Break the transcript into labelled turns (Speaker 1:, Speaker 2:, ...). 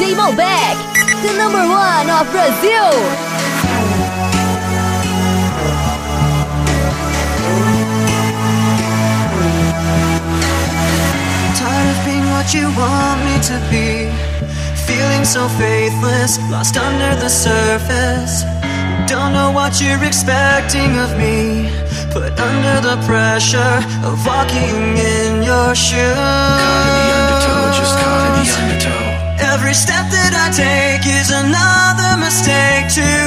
Speaker 1: DJ Malbec, the number one of Brazil.
Speaker 2: Tired of being what you want me to be, feeling so faithless, lost under the surface. Don't know what you're expecting of me, put under the pressure of walking in your shoes.
Speaker 3: Caught in the undertow, just caught in the undertow.
Speaker 2: Every step that I take is another mistake too.